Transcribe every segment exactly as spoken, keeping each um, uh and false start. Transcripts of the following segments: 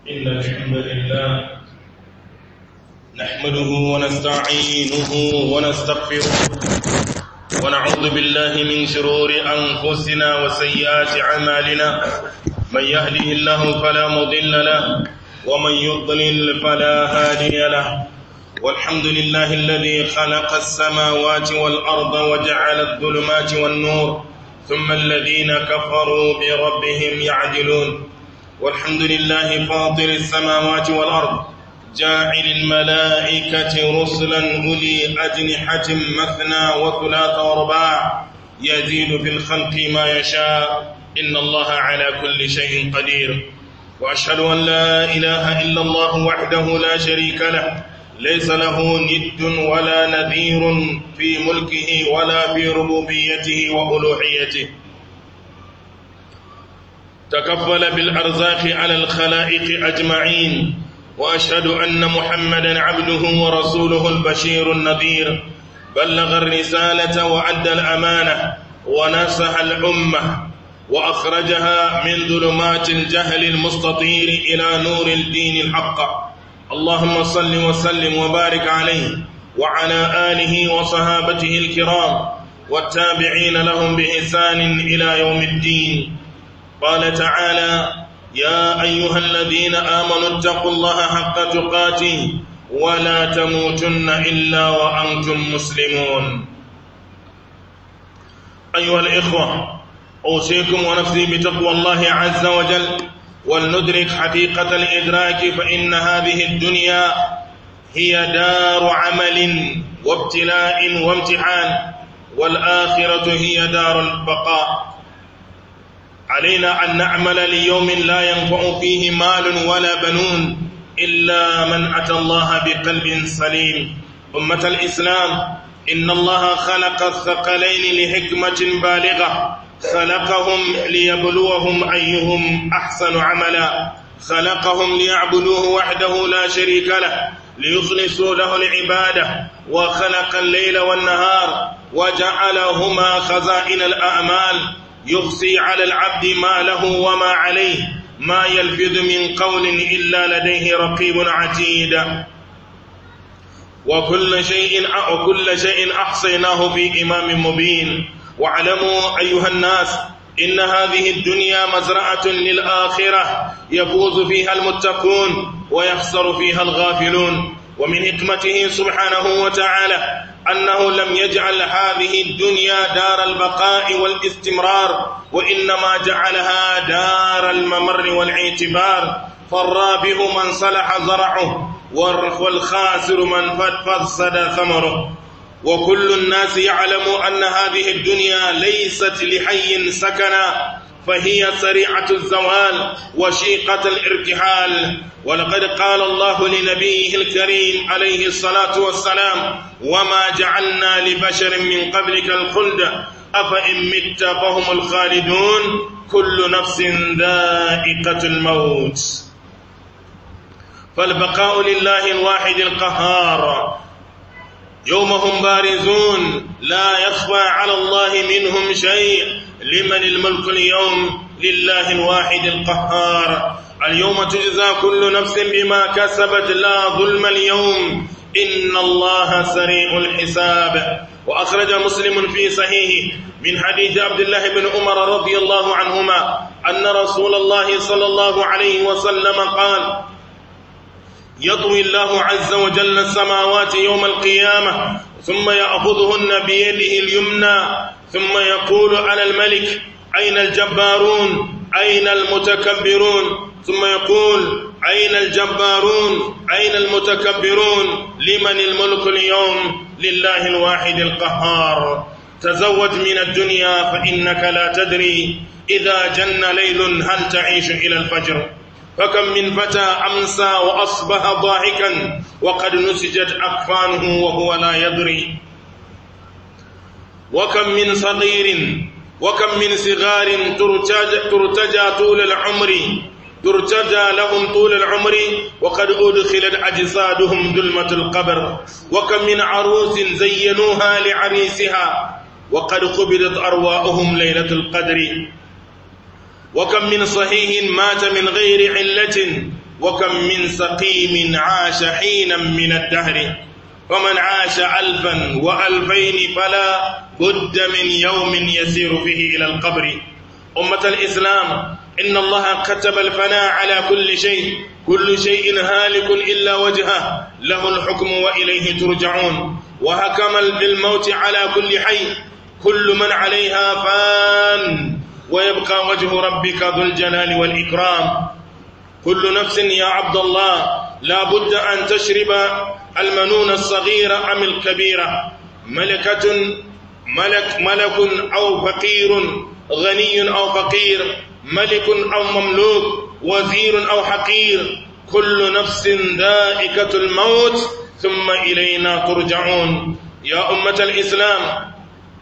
إن الحمد لله نحمده ونستعينه ونستغفره ونعوذ بالله من شرور أنفسنا وسيئات أعمالنا. من يهده الله فلا مضل له ومن يضلل فلا هادي له. والحمد لله الذي خلق السماوات والأرض وجعل الظلمات والنور ثم الذين كفروا بربهم يعدلون. والحمد لله فاطر السماوات والأرض جاعل الملائكة رسلا أولي أجنحة مثنى وثلاث ورباع يزيد في الخلق ما يشاء إن الله على كل شيء قدير. وأشهد أن لا إله إلا الله وحده لا شريك له ليس له ند ولا نذير في ملكه ولا في ربوبيته وألوهيته. تكفل بالأرزاق على الخلائق أجمعين. وأشهد أن محمدا عبده ورسوله البشير النذير. بلغ الرسالة وأدى الأمانة ونصح الأمة وأخرجها من ظلمات الجهل المستطير إلى نور الدين الحق. اللهم صل وسلم وبارك عليه وعلى آله وصحابته الكرام والتابعين لهم بإحسان إلى يوم الدين. قال تعالى: يا أيها الذين آمنوا اتقوا الله حق تقاته ولا تموتن إلا وأنتم مسلمون. أيها الإخوة، أوصيكم ونفسي بتقوى الله عز وجل، ولندرك حقيقة الإدراك، فإن هذه الدنيا هي دار عمل وابتلاء وامتحان، والآخرة هي دار البقاء. علينا أن نعمل ليوم لا ينفع فيه مال ولا بنون إلا من أتى الله بقلب سليم. أمة الإسلام، إن الله خلق الثقلين لحكمة بالغة. خلقهم ليبلوهم أيهم أحسن عملا. خلقهم ليعبدوه وحده لا شريك له، ليخلصوا له العبادة. وخلق الليل والنهار وجعلهما خزائن الأعمال، يخزي على العبد ما له وما عليه، ما يلفظ من قول إلا لديه رقيب عتيد. وكل شيء وكل شيء أحصيناه في إمام مبين. واعلموا أيها الناس إن هذه الدنيا مزرعة للآخرة يفوز فيها المتقون ويخسر فيها الغافلون. ومن حكمته سبحانه وتعالى أنه لم يجعل هذه الدنيا دار البقاء والاستمرار، وإنما جعلها دار الممر والاعتبار. فالرابح من صلح زرعه والخاسر من فسد ثمره. وكل الناس يعلم أن هذه الدنيا ليست لحي سكنا، فهي سريعة الزوال وشيقة الارتحال. ولقد قال الله لنبيه الكريم عليه الصلاة والسلام: وما جعلنا لبشر من قبلك الخلد أفإن مت فهم الخالدون كل نفس ذائقة الموت. فالبقاء لله الواحد القهار. يوم هم بارزون لا يخفى على الله منهم شيء. لمن الملك اليوم؟ لله الواحد القهار. اليوم تجزى كل نفس بما كسبت لا ظلم اليوم إن الله سريع الحساب. وأخرج مسلم في صحيحه من حديث عبد الله بن عمر رضي الله عنهما أن رسول الله صلى الله عليه وسلم قال: يطوي الله عز وجل السماوات يوم القيامة ثم يأخذهن بيده اليمنى ثم يقول: أنا الملك، أين الجبارون، أين المتكبرون؟ ثم يقول: أين الجبارون، أين المتكبرون؟ لمن الملك اليوم؟ لله الواحد القهار. تزود من الدنيا فإنك لا تدري إذا جن ليل هل تعيش إلى الفجر. فكم من فتى أمسى وأصبح ضاحكا وقد نسجت أكفانه وهو لا يدري. وكم من صغير وكم من صغار ترتجى, ترتجى طول العمر ترتجى لهم طول العمر وقد أدخلت أجسادهم ظلمة القبر. وكم من عروس زينوها لعريسها وقد قبضت أرواحهم ليلة القدر. وكم من صحيح مات من غير علة وكم من سقيم عاش حينا من الدهر، فمن عاش ألفا وألفين فلا بد من يوم يسير فيه إلى القبر. أمة الإسلام، إن الله كتب الفناء على كل شيء، كل شيء هالك إلا وجهه، له الحكم وإليه ترجعون. وحكم بالموت على كل حي، كل من عليها فان، ويبقى وجه ربك ذو الجلال والإكرام. كل نفس يا عبد الله لا بد أن تشرب المنون الصغيرة أم الكبيرة، ملكة ملك ملك أو فقير، غني أو فقير، ملك أو مملوك، وزير أو حقير، كل نفس ذائقة الموت ثم إلينا ترجعون. يا أمة الإسلام،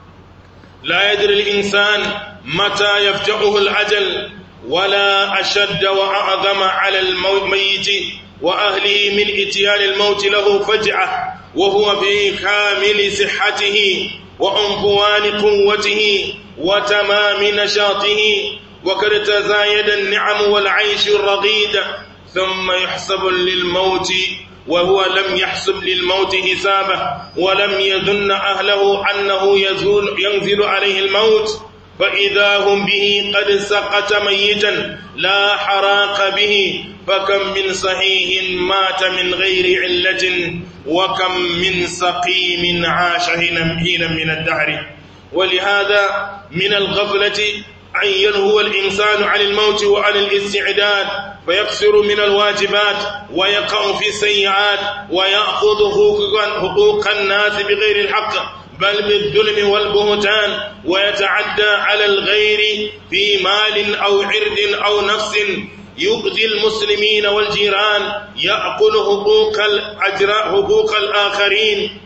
لا يدري الإنسان متى يفجأه الأجل، ولا أشد وأعظم على الميت وأهله من إتيان الموت له فجأة وهو في كامل صحته وعنفوان قوته وتمام نشاطه، وقد تزايد النعم والعيش الرغيد، ثم يحسب للموت وهو لم يحسب للموت حسابه، ولم يظن أهله أنه ينزل عليه الموت، فإذا هم به قد سقط ميتا لا حراق به. فكم من صحيح مات من غير علة، وكم من سقيم عاش حينا من الدهر. ولهذا من الغفلة أن يلهو الإنسان عن الموت وعن الاستعداد، فيكثر من الواجبات ويقع في السيئات، ويأخذ حقوق الناس بغير الحق بل بالظلم والبهتان، ويتعدى على الغير في مال أو عرض أو نفس، يؤذي المسلمين والجيران، يأكل حقوق حقوق الآخرين،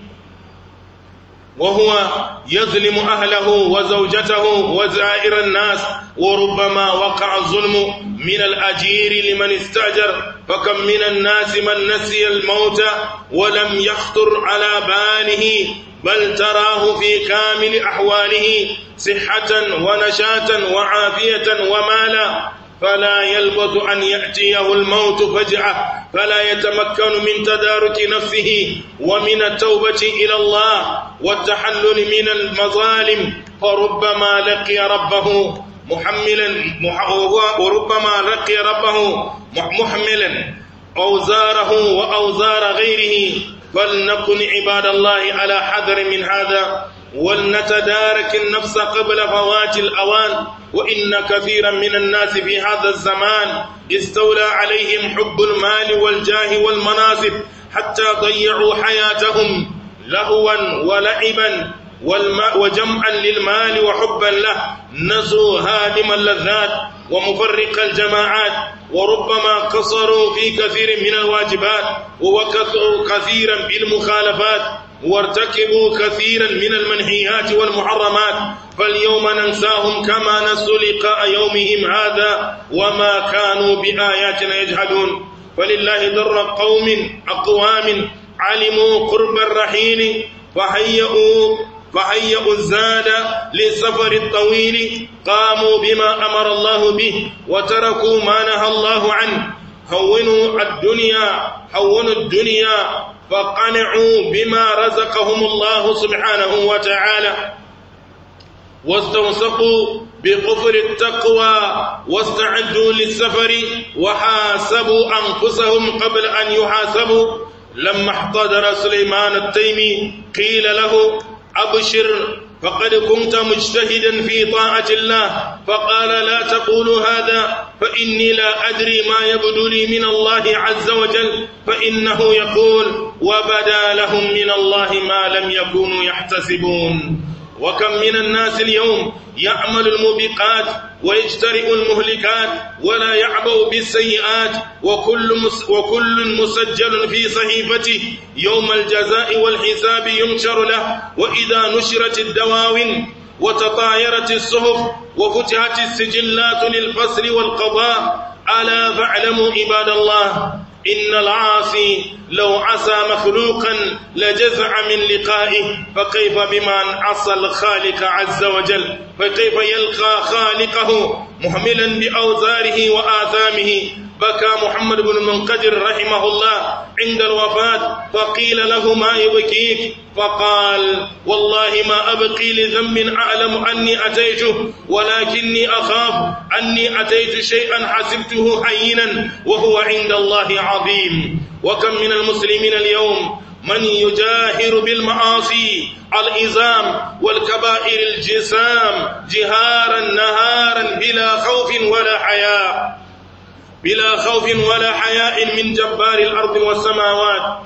وهو يظلم أهله وزوجته وزائر الناس. وربما وقع الظلم من الأجير لمن استأجر، فكم من الناس من نسي الموت ولم يخطر على باله، بل تراه في كامل أحواله صحة ونشاطا وعافية ومالا، فلا يلبث أن يأتيه الموت فجأة، فلا يتمكن من تدارك نفسه ومن التوبة إلى الله والتحلل من المظالم، فربما لقي ربه محملا وربما لقي ربه محملا أوزاره وأوزار غيره. فلنكن عباد الله على حذر من هذا، ولنتدارك النفس قبل فوات الأوان. وإن كثيرا من الناس في هذا الزمان استولى عليهم حب المال والجاه والمناصب، حتى ضيعوا حياتهم لهوا ولعبا وجمعا للمال وحبا له، نسوا هادم اللذات ومفرق الجماعات، وربما قصروا في كثير من الواجبات، ووكثوا كثيرا بالمخالفات، وارتكبوا كثيرا من المنهيات والمحرمات. فاليوم ننساهم كما نسوا لقاء يومهم هذا، وما كانوا بآياتنا يجحدون. فلله در قوم أقوام علموا قرب الرحيل، فهيئوا فهيئوا الزاد للسفر الطويل، قاموا بما أمر الله به وتركوا ما نهى الله عنه. هونوا الدنيا هونوا الدنيا فقنعوا بما رزقهم الله سبحانه وتعالى، واستوثقوا بكفر التقوى، واستعدوا للسفر وحاسبوا أنفسهم قبل أن يحاسبوا. لما احتضر سليمان التيمي قيل له: أبشر فقد كنت مجتهدا في طاعة الله، فقال: لا تقولوا هذا، فإني لا أدري ما يبدو لي من الله عز وجل، فإنه يقول: وبدا لهم من الله ما لم يكونوا يحتسبون. وكم من الناس اليوم يعمل الموبقات ويجترئ المهلكات ولا يعبأ بالسيئات، وكل, مس وكل مسجل في صحيفته يوم الجزاء والحساب ينشر له. وإذا نشرت الدواوين وتطايرت الصحف وفتحت السجلات للفصل والقضاء، ألا فاعلموا عباد الله إن العاصي لو عصى مخلوقا لجزع من لقائه، فكيف بمن عصى الخالق عز وجل؟ فكيف يلقى خالقه محملا بأوزاره وآثامه؟ بكى محمد بن المنقدر رحمه الله عند الوفاة، فقيل له ما يبكيك؟ فقال والله ما أبقي لذنب أعلم أني أتيته، ولكني أخاف أني أتيت شيئا حسبته هينا وهو عند الله عظيم. وكم من المسلمين اليوم من يجاهر بالمعاصي الإزام والكبائر الجسام جهارا نهارا بلا خوف ولا حياء بلا خوف ولا حياء من جبار الأرض والسماوات،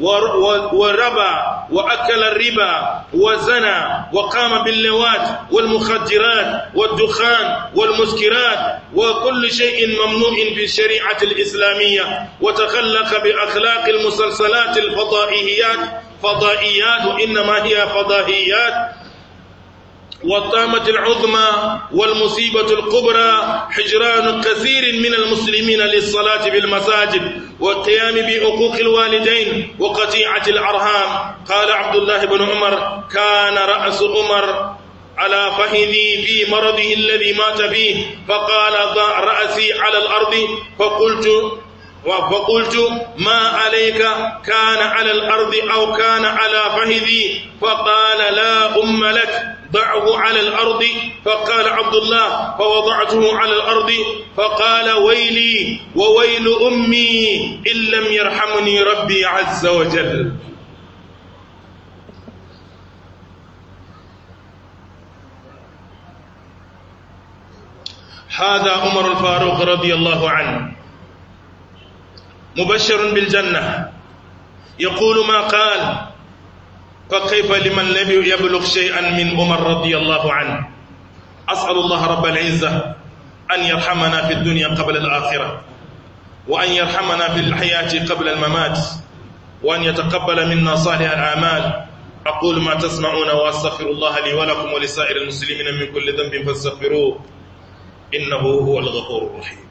وربا وأكل الربا وزنى وقام باللواط والمخدرات والدخان والمسكرات وكل شيء ممنوع في الشريعة الإسلامية، وتخلق بأخلاق المسلسلات الفضائيات فضائيات وإنما هي فضائيات. والطامة العظمى والمصيبة الكبرى حجران كثير من المسلمين للصلاة بالمساجد والقيام بحقوق الوالدين وقطيعة الأرحام. قال عبد الله بن عمر: كان رأس عمر على فخذي في مرضه الذي مات فيه، فقال: ضع رأسي على الأرض، فقلت فقلت ما عليك؟ كان على الأرض أو كان على فخذي؟ فقال: لا أم لك، ضعه على الأرض. فقال عبد الله: فوضعته على الأرض. فقال: ويلي وويل أمي إن لم يرحمني ربي عز وجل. هذا عمر الفاروق رضي الله عنه مبشر بالجنة، يقول ما قال، فكيف لمن لم يبلغ شيئا من عمر رضي الله عنه. أسأل الله رب العزة أن يرحمنا في الدنيا قبل الآخرة، وأن يرحمنا في الحياة قبل الممات، وأن يتقبل منا صالح الأعمال. أقول ما تسمعون وأستغفر الله لي ولكم ولسائر المسلمين من كل ذنب فاستغفروه إنه هو الغفور الرحيم.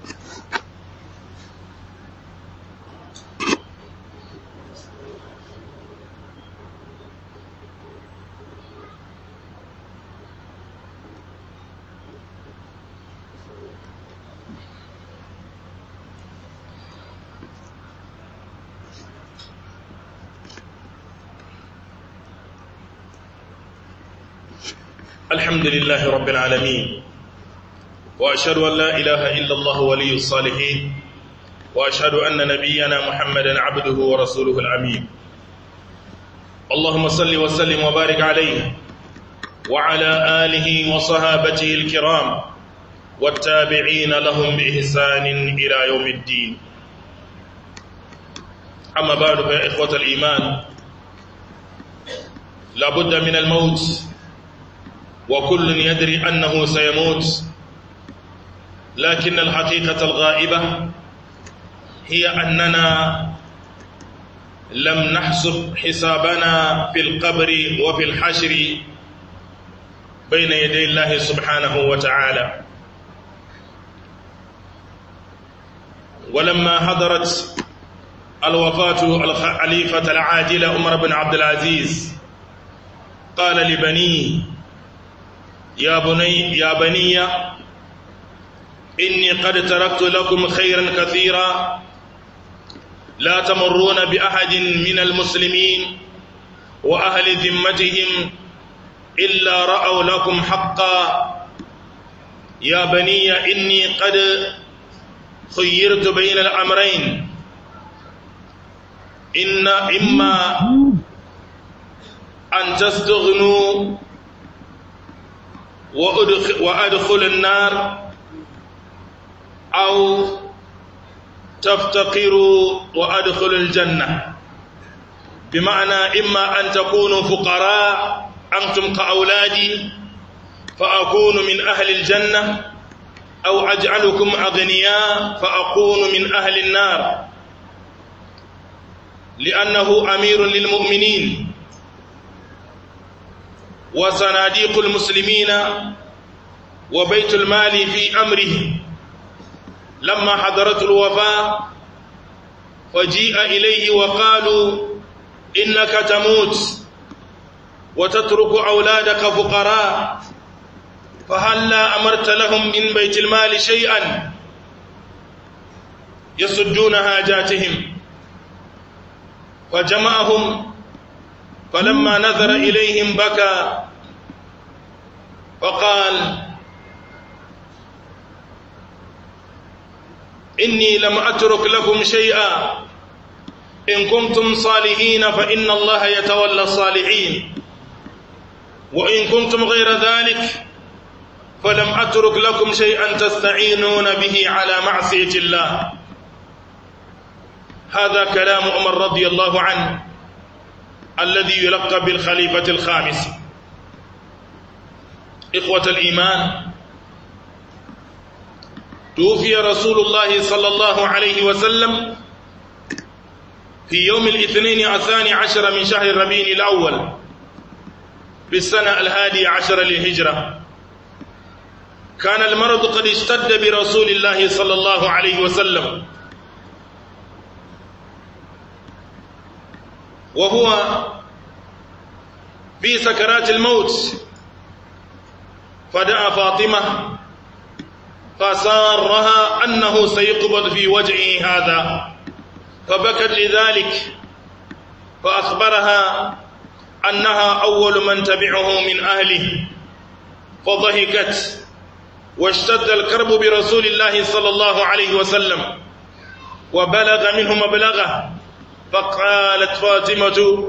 الحمد لله رب العالمين، وأشهد أن لا إله إلا الله ولي الصالحين، وأشهد أن نبينا محمدا عبده ورسوله الأمين. اللهم صل وسلم وبارك عليه وعلى آله وصحابته الكرام والتابعين لهم بإحسان إلى يوم الدين. أما بعد، فيا إخوة الإيمان، لابد من الموت، وكل يدري أنه سيموت، لكن الحقيقة الغائبة هي أننا لم نحسب حسابنا في القبر وفي الحشر بين يدي الله سبحانه وتعالى. ولما حضرت الوفاة الخليفة العاجلة عمر بن عبد العزيز، قال لبنيه: يا بني يا بني إني قد تركت لكم خيرا كثيرا لا تمرون بأحد من المسلمين وأهل ذمتهم إلا رأوا لكم حقا. يا بني إني قد خيرت بين الأمرين، إن إما أن تستغنوا وأدخل النار، أو تفتقروا وأدخل الجنة. بمعنى إما أن تكونوا فقراء أنتم كأولادي فأكون من أهل الجنة، أو أجعلكم أغنياء فأكون من أهل النار، لأنه أمير للمؤمنين وصناديق المسلمين وبيت المال في أمره. لما حضرت الوفاة فجيء إليه وقالوا: إنك تموت وتترك أولادك فقراء، فهل لا أمرت لهم من بيت المال شيئا؟ يسدون حاجاتهم، فجمعهم فلما نظر إليهم بكى فقال: إني لم أترك لكم شيئا، إن كنتم صالحين فإن الله يتولى الصالحين، وإن كنتم غير ذلك فلم أترك لكم شيئا تستعينون به على معصية الله. هذا كلام عمر رضي الله عنه الذي يلقب بالخليفة الخامس. إخوة الإيمان، توفي رسول الله صلى الله عليه وسلم في يوم الاثنين الثاني عشر من شهر ربيع الأول في السنة الهادي عشر للهجرة. كان المرض قد اشتد برسول الله صلى الله عليه وسلم، وهو في سكرات الموت، فدعا فاطمة فسارها أنه سيقبض في وجعه هذا، فبكت لذلك، فأخبرها أنها أول من تبعه من أهله، فضحكت واشتد الكرب برسول الله صلى الله عليه وسلم وبلغ منه مبلغه، فقالت فاطمة: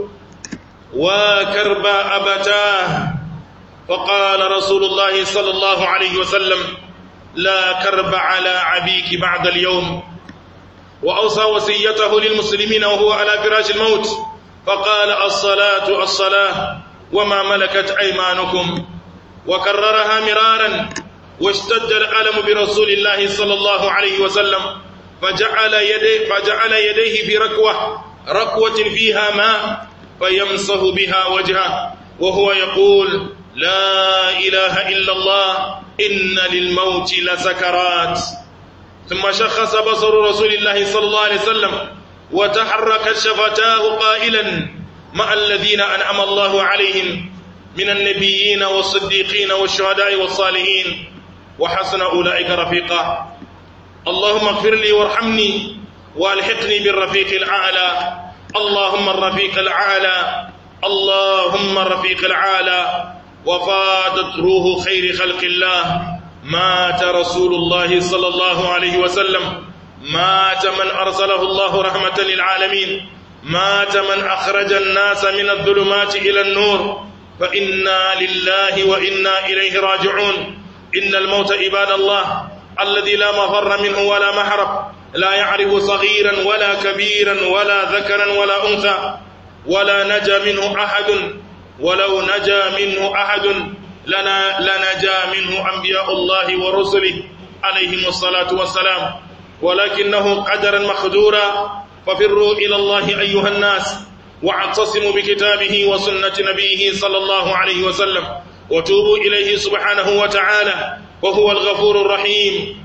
وكرب أبتاه. فقال رسول الله صلى الله عليه وسلم: لا كرب على عبيك بعد اليوم. وأوصى وصيته للمسلمين وهو على فراش الموت، فقال: الصلاة الصلاة وما ملكت أيمانكم، وكررها مرارا. واشتد الألم برسول الله صلى الله عليه وسلم، فجعل يديه, فجعل يديه في ركوة ركوة فيها ماء فيمسح بها وجهه وهو يقول: لا إله إلا الله، إن للموت لسكرات. ثم شخص بصر رسول الله صلى الله عليه وسلم وتحركت شفتاه قائلا: مع الذين أنعم الله عليهم من النبيين والصديقين والشهداء والصالحين وحسن أولئك رفيقا. اللهم اغفر لي وارحمني والحقني بالرفيق الأعلى. اللهم الرفيق الأعلى، اللهم الرفيق الأعلى. وفادت روح خير خلق الله. مات رسول الله صلى الله عليه وسلم، مات من أرسله الله رحمة للعالمين، مات من أخرج الناس من الظلمات إلى النور، فإنا لله وإنا إليه راجعون. إن الموت عباد الله الذي لا مفر منه ولا محرم، لا يعرف صغيرا ولا كبيرا ولا ذكرا ولا أنثى، ولا نجا منه أحد، ولو نجا منه أحد لنا لنجا منه أنبياء الله ورسله عليهم الصلاة والسلام، ولكنه قدرا مقدورا. ففروا إلى الله أيها الناس، واعتصموا بكتابه وسنة نبيه صلى الله عليه وسلم، وتوبوا إليه سبحانه وتعالى وهو الغفور الرحيم.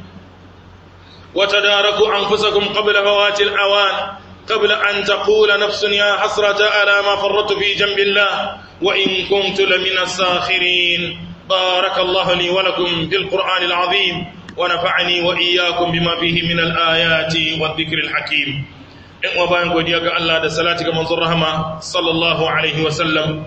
وتداركوا أنفسكم قبل فوات الأوان، قبل أن تقول نفس يا حسرة على ما فرطت في جنب الله وإن كنت لمن الساخرين. بارك الله لي ولكم في القرآن العظيم، ونفعني وإياكم بما فيه من الآيات والذكر الحكيم. إن وبان قديك الله دا صلاتك منصر رحمة صلى الله عليه وسلم.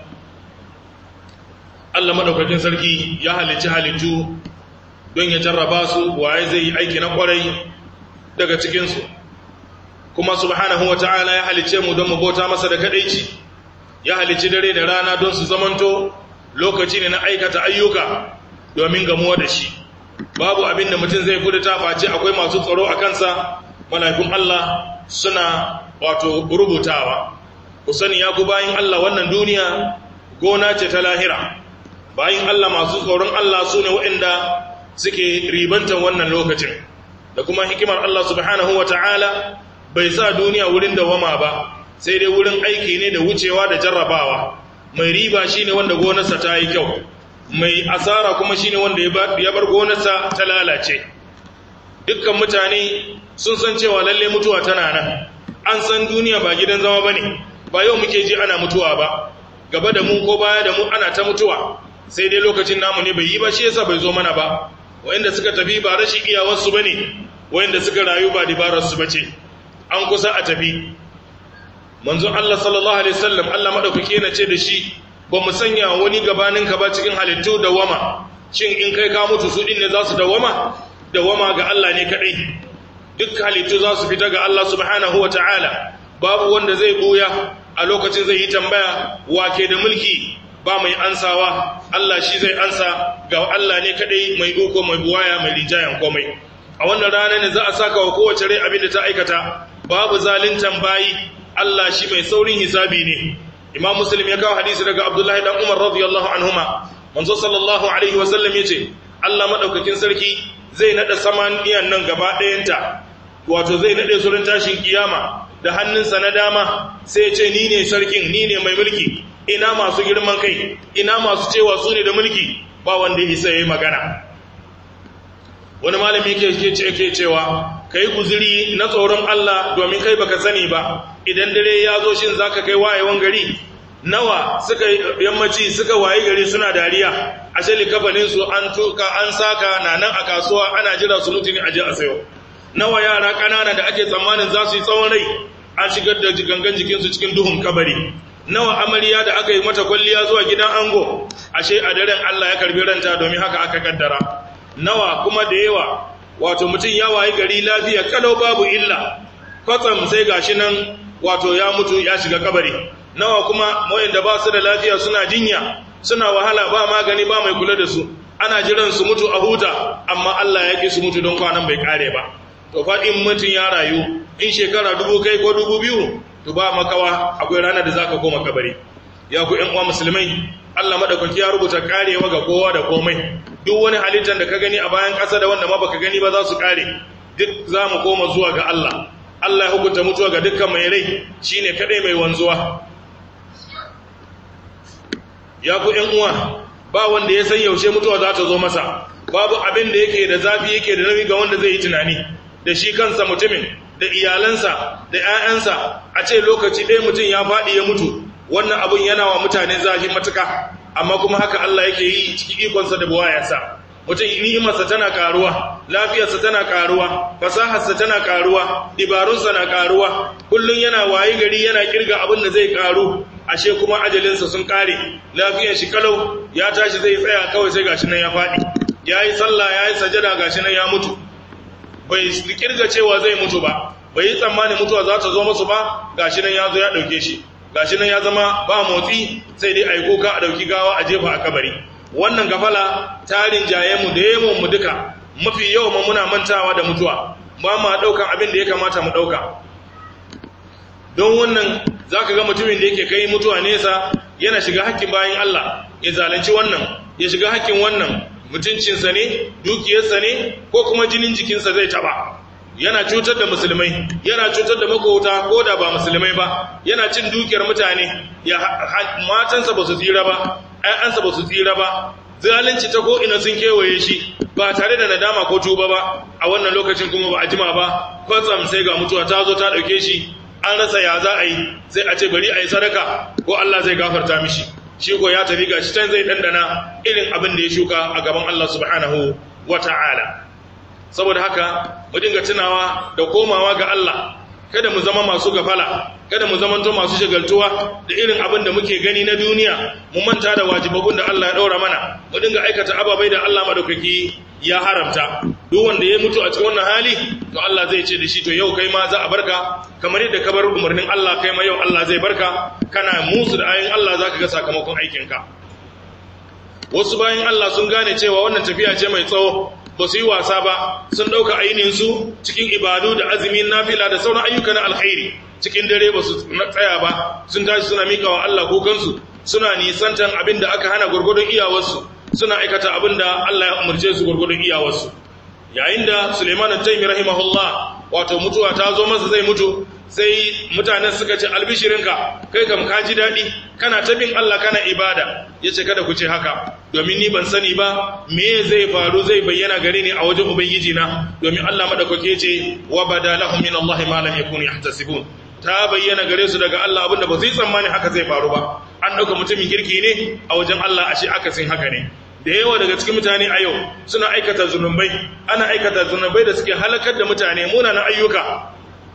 Allah madaukakin sarki ya halicci halittu don ya jarraba su waye zai yi aiki na kwarai daga cikinsu, kuma subhanahu wa ta'ala ya halicce mu don mu bauta masa da kadaici, ya halicci dare da rana don su zamanto lokaci ne na aikata ayyuka domin gamuwa da shi. Babu abin da mutum zai kudata face akwai masu tsaro a kansa, mala'ikun Allah suna wato rubutawa. Ku sani ya ku bayin Allah, wannan duniya gona ce ta lahira. Bayin Allah masu tsoron Allah su ne waɗanda suke ribantan wannan lokacin, da kuma hikimar Allah subhanahu wa ta'ala bai sa duniya wurin dawama ba, sai dai wurin aiki ne da wucewa da jarrabawa. Mai riba shi ne wanda gonarsa ta yi kyau, mai asara kuma shi ne wanda ya bar gonarsa ta lalace. Dukkan mutane sun san cewa lalle mutuwa tana nan, an san duniya ba gidan zama ba ne, ba yau muke ji ana mutuwa ba, gaba da mu ko baya da mu ana ta mutuwa, sai dai lokacin namu ne bai yi ba, shi yasa bai zo mana ba. Wa'inda suka tafi ba rashin iyawarsu ba ne, wayanda suka rayu ba dibarar su bace an kusa a tafi manzon Allah sallallahu alaihi wasallam Allah madaukake yana ce da shi ba mu sanya wani gabaninka ba cikin halittu dawama shin in kai ka mutu su din ne za su dawama dawama ga Allah ne kadai duk halittu za su fita ga Allah subhanahu wataala babu wanda zai buya a lokacin zai yi tambaya wake da mulki ba mai ansawa Allah shi zai ansa ga Allah ne kadai mai iko mai buwaya mai rijayan komai a wannan rana ne za a saka wa kowace rai abin da ta aikata babu zaluntan bayi Allah shi mai saurin hisabi ne Imam Muslim ya kawo hadisi daga Abdullahi dan Umar radiyallahu anhuma manzo sallallahu alaihi wasallam yace Allah madaukakin sarki zai nada samaniyan nan gaba ɗayanta wato zai nade surin tashin kiyama da hannunsa na dama sai ya ce ni ne sarkin ni ne mai mulki ina masu girman kai ina masu cewa su ne da mulki ba wanda ya isa yayi magana wani malami yake yake cewa kai guzuri na tsoron Allah domin kai baka sani ba idan dare ya zo shin zaka kai wayewan gari nawa suka yammaci suka waye gari suna dariya ashe likafanin su an tuka an saka nanan a kasuwa ana jira su mutuni aje a sayo nawa yara kanana da ake tsammanin za su yi tsawon rai an shigar da gangan jikinsu cikin duhun kabari nawa amarya da aka yi mata kwalliya zuwa gidan ango ashe a daren Allah ya karbi ranta domin haka aka kaddara nawa kuma da yawa wato mutum ya wayi gari lafiya kalau babu illa kwatsam sai gashi nan wato ya mutu ya shiga kabari nawa kuma wayanda ba su da lafiya suna jinya suna wahala ba magani ba mai kula da su ana jiran su mutu a huta amma Allah ya ki su mutu don kwanan bai kare ba to fa in mutum ya rayu in shekara dubu kai ko dubu biyu to ba makawa akwai ranar da zaka koma kabari ya ku ƴan uwa musulmai Allah madaukaki ya rubuta karewa ga kowa da komai duk wani halittar da ka gani a bayan ƙasa da wanda ma baka gani ba za su kare duk za mu koma zuwa ga Allah Allah ya hukunta mutuwa ga dukkan mai rai shine kadai mai wanzuwa ya ku ƴan uwa ba wanda ya san yaushe mutuwa za ta zo masa babu abin da yake da zafi yake da nauyi ga wanda zai yi tunani da shi kansa mutumin da iyalansa da ƴaƴansa a ce lokaci ɗaya mutum ya faɗi ya mutu wannan abun yana wa mutane zafi matuka amma kuma haka Allah yake yi cikin ikonsa da buwayarsa mutum ni'imarsa tana karuwa lafiyarsa tana karuwa fasaharsa tana karuwa dibarunsa na karuwa kullun yana wayi gari yana kirga abin da zai karu ashe kuma ajalinsa sun kare lafiyar shi kalau ya tashi zai tsaya kawai sai gashi nan ya faɗi yayi sallah yayi sajada gashi nan ya mutu bai kirga cewa zai mutu ba bai yi tsammanin mutuwa za ta zo musu ba gashi nan ya zo ya dauke shi gashi nan ya zama ba motsi sai dai ai kuka a dauki gawa a jefa a kabari wannan gafala tarin jaye mu da yayin mu duka mafi yawan mu muna mantawa da mutuwa ba ma daukan abin da ya kamata mu dauka don wannan zaka ga mutumin da yake kai mutuwa nesa yana shiga hakkin bayin Allah ya zalunci wannan ya shiga hakkin wannan mutuncinsa ne dukiyarsa ne ko kuma jinin jikinsa zai taba yana cutar da musulmai yana cutar da makota ko da ba musulmai ba yana cin dukiyar mutane ya matansa ba su tsira ba ƴaƴansa ba su tsira ba zalunci ta ko ina sun kewaye shi ba tare da nadama ko tuba ba a wannan lokacin kuma ba a jima ba kwatsam sai ga mutuwa ta zo ta dauke shi an rasa ya za a yi sai a ce bari a yi sadaka ko Allah zai gafarta mishi shi ko ya tafi gashi can zai dandana irin abin da ya shuka a gaban Allah subhanahu wata'ala saboda haka mu dinga tunawa da komawa ga Allah kada mu zama masu gafala kada mu zamanto masu shagaltuwa da irin abin da muke gani na duniya mu manta da wajibabun da Allah ya daura mana mu dinga aikata ababai da Allah madaukaki ya haramta duk wanda ya mutu a cikin wannan hali to Allah zai ce da shi to yau kai ma za a barka kamar yadda ka bar umarnin Allah kai ma yau Allah zai barka kana musu da ayin Allah zaka ga sakamakon aikinka wasu bayan Allah sun gane cewa wannan tafiya ce mai tsawo ba su yi wasa ba sun ɗauka ainihinsu cikin ibadu da azumin nafila da sauran ayyuka na alkhairi cikin dare ba su tsaya ba sun tashi suna miƙa wa Allah kukansu suna nisantan abin da aka hana gwargwadon iyawarsu suna aikata abin da Allah ya umarce su gwargwadon iyawarsu yayin da Suleiman al-Taymi rahimahullah wato mutuwa ta zo masa zai mutu sai mutanen suka ce albishirinka kai kam ka ji daɗi kana ta bin Allah kana ibada yace kada ku ce haka domin ni ban sani ba me zai faru zai bayyana gare ni a wajen ubangiji na domin Allah madaukake ce wa badalahum min Allah ma lam yakunu yahtasibun ta bayyana gare su daga Allah abinda ba zai tsammani haka zai faru ba an dauka mutumin kirki ne a wajen Allah ashe akasin haka ne da yawa daga cikin mutane a yau suna aikata zunubai ana aikata zunubai da suke halakar da mutane munanan ayyuka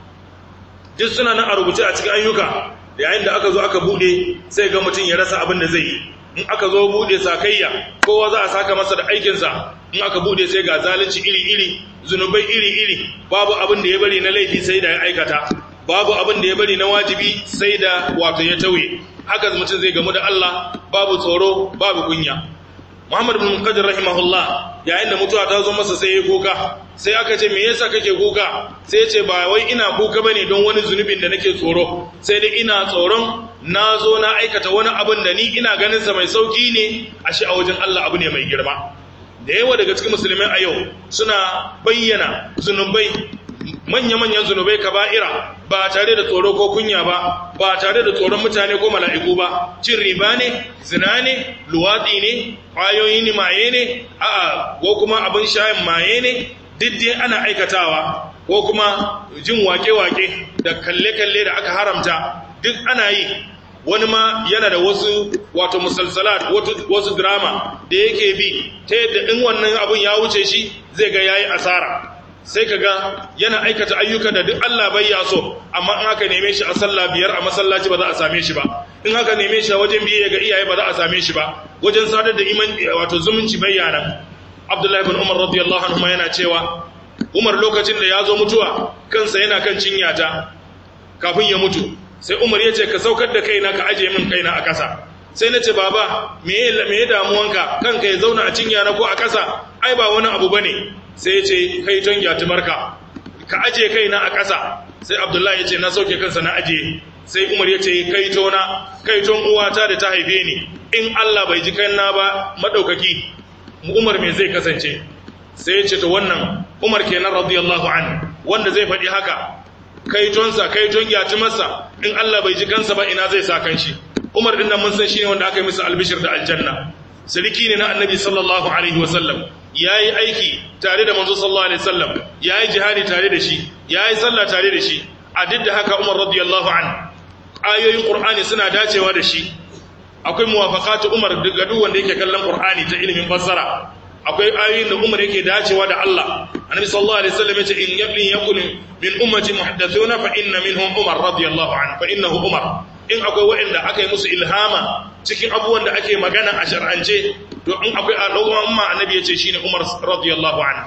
duk suna nan a rubuce a cikin ayyuka da yayin da aka zo aka bude sai ga mutum ya rasa abin da zai yi in aka zo bude sakayya kowa za a saka masa da aikinsa in aka bude sai ga zalunci iri-iri zunubai iri-iri babu abin da ya bari na laifi sai da ya aikata babu abin da ya bari na wajibi sai da wato ya tauye haka mutum zai gamu da Allah babu tsoro babu kunya Muhammad bin Munkadir rahimahullah yayin da mutuwa ta zo masa sai ya kuka sai aka ce me yasa kake kuka sai ya ce ba wai ina kuka bane don wani zunubin da nake tsoro sai dai ina tsoron na zo na aikata wani abin da ni ina ganin sa mai sauki ne ashe a wajen Allah abu ne mai girma da yawa daga cikin musulmai a yau suna bayyana zunubai manya-manyan zunubai kaba'ira ba tare da tsoro ko kunya ba ba tare da tsoron mutane ko mala'iku ba cin riba ne zina ne luwatsi ne ƙwayoyi ne maye ne a'a ko kuma abin shayin maye ne diddai ana aikatawa ko kuma jin wake-wake da kalle-kalle da aka haramta duk ana yi wani ma yana da wasu wato musalsalat wasu drama da yake bi ta yadda in wannan abin ya wuce shi zai ga yayi asara sai kaga yana aikata ayyuka da duk Allah bai ya so amma in aka neme shi a sallah biyar a masallaci ba za a same shi ba in aka neme shi a wajen biye ga iyaye ba za a same shi ba wajen sadar da iman wato zumunci bayyana Abdullahi ibn Umar radiyallahu anhu yana cewa Umar lokacin da ya zo mutuwa kansa yana kan cinyata kafin ya mutu sai Umar ya ce ka saukar da kaina ka aje min kaina a ƙasa sai na ce baba me ya damuwanka kanka ya zauna a cinya na ko a ƙasa ai ba wani abu bane sai ya ce kai ton yatimarka ka aje kaina a ƙasa sai Abdullahi ya ce na sauke kansa na aje sai Umar ya ce kai tona kai ton uwata da ta haife ni in Allah bai ji kaina ba madaukaki Umar me zai kasance sai ya ce to wannan Umar kenan radiyallahu anhu wanda zai faɗi haka kai tonsa kai ton yatimarsa in Allah bai ji kansa ba ina zai sa kanshi Umar din nan mun san shine wanda aka yi masa albishir da aljanna sarki ne na Annabi sallallahu alaihi wasallam yayi aiki tare da manzo sallallahu alaihi wasallam yayi jihadi tare da shi yayi sallah tare da shi a duk da haka Umar radiyallahu anhu ayoyin Qur'ani suna dacewa da shi akwai muwafaqatu Umar daga duk wanda yake kallon Qur'ani ta ilimin fassara akwai ayoyin da Umar yake dacewa da Allah Annabi sallallahu alaihi wasallam yace in yablin yakun min ummati muhaddathuna fa inna minhum Umar radiyallahu anhu fa innahu Umar in akwai wa'anda aka yi musu ilhama cikin abubuwan da ake magana a shar'ance to in akwai al'umma umma Annabi yace shine Umar radiyallahu anhu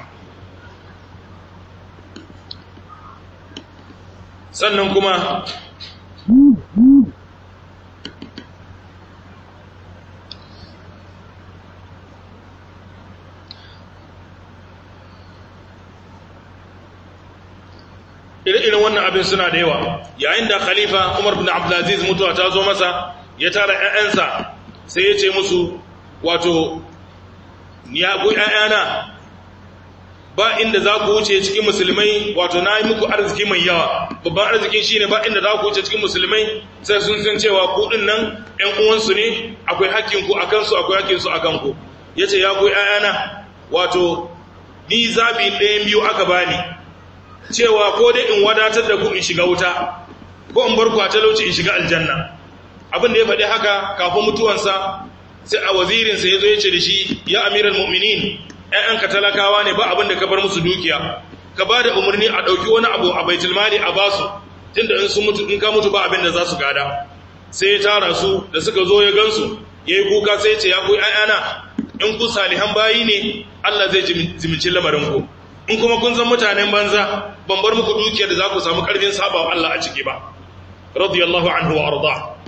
sannan kuma irin wannan abin suna da yawa yayin da khalifa Umar bin Abdulaziz mutuwa ta zo masa ya tara ƴaƴansa sai ya ce musu wato ya ku ƴaƴana ba inda za ku wuce cikin musulmai wato na yi muku arziki mai yawa babban arzikin shine ba inda za ku wuce cikin musulmai sai sun san cewa ku din nan ƴan uwansu ne akwai hakkin ku akan su akwai hakkin su akan ku yace ya ku ƴaƴana wato ni zabi ɗayan biyu aka bani cewa ko dai in wadatar da ku in shiga wuta ko in bar ku a talauci in shiga aljanna abin da ya faɗi haka kafin mutuwansa sai a wazirinsa ya zo ya ce da shi ya amiral mu'minin ƴaƴanka talakawa ne ba abin da ka bar musu dukiya ka ba da umarni a ɗauki wani abu a baitul mali a basu tunda in sun mutu in ka mutu ba abin da za su gada sai ya tara su da suka zo ya gansu yayi kuka sai ya ce ya ku ƴaƴana in ku salihan bayi ne Allah zai jiminci lamarin ku in kuma kun san mutanen banza ban bar muku dukiyar da za ku samu karfin sabawa Allah a ciki ba radiyallahu anhu wa arda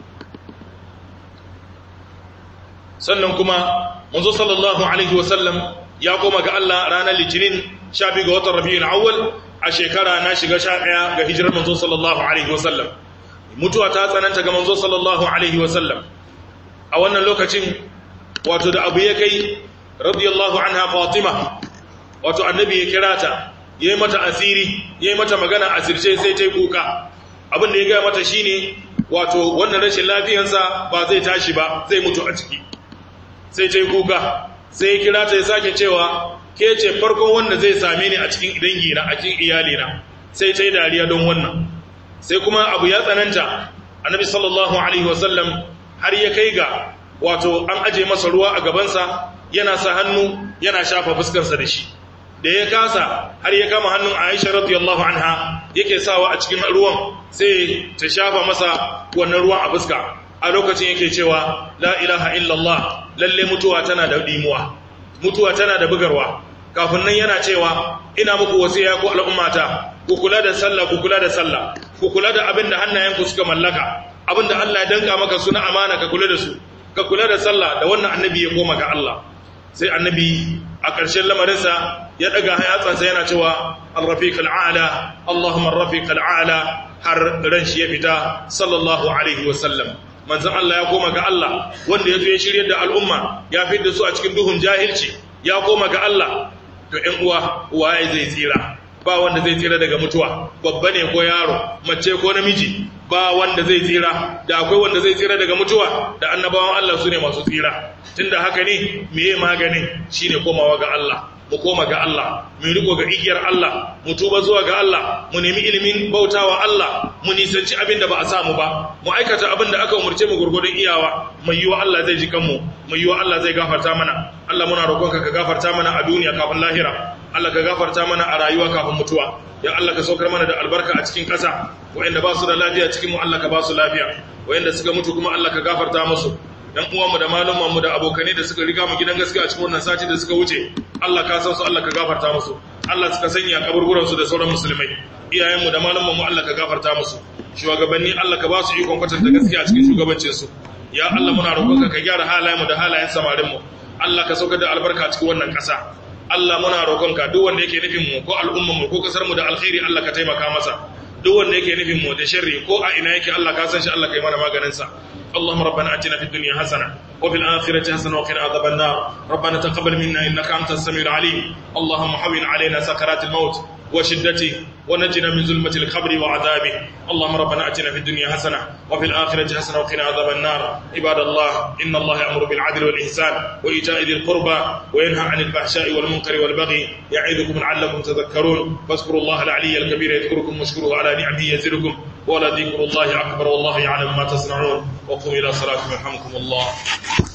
sannan kuma manzo sallallahu alaihi wa sallam ya koma ga Allah ranar litinin sha biyu ga watan rabiul awwal a shekara na shiga sha ɗaya ga hijirar manzo sallallahu alaihi wa sallam mutuwa ta tsananta ga manzo sallallahu alaihi wa sallam a wannan lokacin wato da abu ya kai radiyallahu anha Fatima wato annabi ya kira ta yayi mata asiri yayi mata magana asirce sai ta yi kuka abin da ya ga mata shine wato wannan rashin lafiyarsa ba zai tashi ba zai mutu a ciki sai ta yi kuka sai ya kira ta ya sake cewa ke ce farkon wanda zai same ni a cikin dangina a cikin iyalina sai ta yi dariya don wannan sai kuma abu ya tsananta annabi sallallahu alaihi wasallam har ya kai ga wato an aje masa ruwa a gabansa yana sa hannu yana shafa fuskarsa da shi da ya kasa har ya kama hannun Aisha radiyallahu anha yake sawa a cikin ruwan sai ta shafa masa wannan ruwan a fuska a lokacin yake cewa la ilaha illallah lalle mutuwa tana da dimuwa mutuwa tana da bugarwa kafin nan yana cewa ina muku wasiya ku al'ummata ku kula da sallah ku kula da sallah ku kula da abinda hannayenku suka mallaka abinda Allah ya danka maka suna amana ka kula da su ka kula da sallah da wannan annabi ya koma ga Allah sai annabi a ƙarshen lamarinsa ya daga hayatsansa yana cewa al-rafiq al-a'la Allahumma ar-rafiq al-a'la har ran shi ya fita sallallahu alaihi wasallam manzon Allah ya koma ga Allah wanda ya zo ya shirye da al'umma ya fidda su a cikin duhun jahilci ya koma ga Allah to ƴan uwa waye zai tsira ba wanda zai tsira daga mutuwa babba ne ko yaro mace ko namiji ba wanda zai tsira da akwai wanda zai tsira daga mutuwa da annabawan Allah su ne masu tsira tunda haka ne meye maganin shine komawa ga Allah mu koma ga Allah mu riko ga igiyar Allah mu tuba zuwa ga Allah mu nemi ilimin bautawa Allah mu nisanci abin da ba a samu ba mu aikata abin da aka umurce mu gurgurdun iyawa mai yiwa Allah zai ji kanmu mai yiwa Allah zai gafarta mana Allah muna roƙonka ka gafarta mana a duniya kafin lahira Allah ka gafarta mana a rayuwa kafin mutuwa ya Allah ka saukar mana da albarka a cikin ƙasa wa'anda ba su da lafiya cikin mu Allah ka ba su lafiya wa'anda suka mutu kuma Allah ka gafarta musu dan uwanmu da malumanmu da abokanai da suka riga mu gidan gaskiya a cikin wannan sati da suka wuce Allah ka san su Allah ka gafarta musu Allah suka sanya kaburburan su da sauran musulmai iyayenmu da malumanmu Allah ka gafarta musu shugabanni Allah ka ba su ikon kwatanta gaskiya a cikin shugabancin su ya Allah muna roƙonka ka gyara halayenmu da halayen samarin mu Allah ka saukar da albarka a cikin wannan ƙasa Allah muna roƙonka duk wanda yake nufin mu ko al'umman mu ko kasar mu da alkhairi Allah ka taimaka masa duk wanda yake nufin mu da sharri ko a ina yake Allah ka san shi Allah kai mana maganin sa اللهم ربنا اتنا في الدنيا حسنه وفي الاخره حسنه وقنا عذاب النار ربنا تقبل منا انك انت السميع العليم اللهم حول علينا سكرات الموت وشدته ونجنا من ظلمة القبر وعذابه اللهم ربنا اتنا في الدنيا حسنه وفي الاخره حسنه وقنا عذاب النار عباد الله ان الله يأمر بالعدل والاحسان وايتاء ذي القربى وينهى عن الفحشاء والمنكر والبغي يعظكم لعلكم تذكرون فاذكروا الله العلي الكبير يذكركم واشكروه على نعمه يزدكم ولذكر الله اكبر والله يعلم ما تصنعون وقوموا الى صلاتكم يرحمكم الله